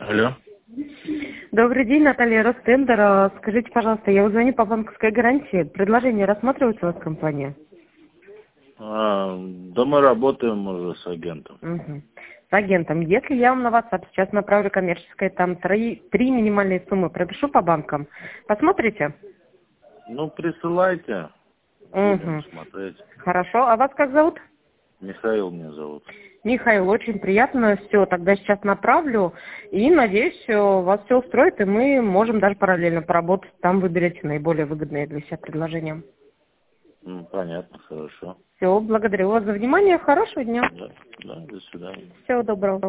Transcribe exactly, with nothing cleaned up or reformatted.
Алло. Добрый день, Наталья Ростендер. А, Скажите, пожалуйста, я звоню по банковской гарантии. Предложение рассматривается у вас компания? А, да мы работаем уже с агентом. Угу. С агентом. Если я вам на WhatsApp сейчас направлю коммерческое, там три, три минимальные суммы, пропишу по банкам, посмотрите? Ну, присылайте, будем Угу. смотреть. Хорошо. А вас как зовут? Михаил меня зовут. Михаил, очень приятно. Все, тогда сейчас направлю. И надеюсь, э, вас все устроит, и мы можем даже параллельно поработать. Там выберете наиболее выгодные для себя предложения. Ну, понятно, хорошо. Все, благодарю вас за внимание. Хорошего дня. Да, да, до свидания. Всего доброго.